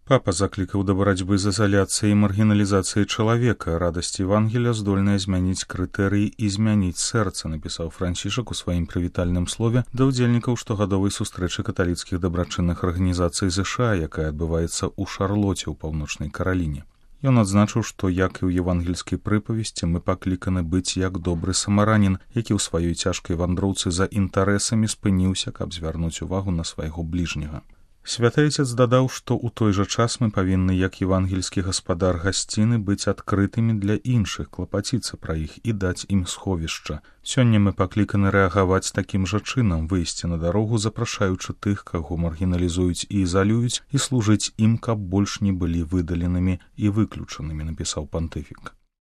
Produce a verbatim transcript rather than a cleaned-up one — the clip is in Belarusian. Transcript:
Папа заклікаў да барацьбы з изоляцыяй і маргіналізацыяй чалавека. Радасць Евангелія здольная змяніць крытэрыі і змяніць сэрца, напісаў Францішак у сваім прывітальным слове да ўдзельнікаў штогадовай сустрэчы каталіцкіх дабрачынных арганізацый ЗША, якая адбываецца ў Шарлоце ў Паўночнай Караліне. Ён адзначыў, што, як і ў евангельскай прыпавесці, мы пакліканы быць як добры самаранін, які ў сваёй цяжкай вандроўцы за інтарэсамі спыніўся, каб звярнуць увагу на свайго бліжняга. Святы Отец дадаў, што ў той жа час мы павінны, як евангельскі гаспадар гасціны, быць адкрытымі для іншых, клапаціцца пра іх і даць ім сховішча. Сёння мы пакліканы рэагаваць такім жа чынам, выйсці на дарогу, запрашаючы тых, каго маргіналізуюць і ізалююць, і служыць ім, каб больш не былі выдаленымі і выключанымі, напісаў пантыфік.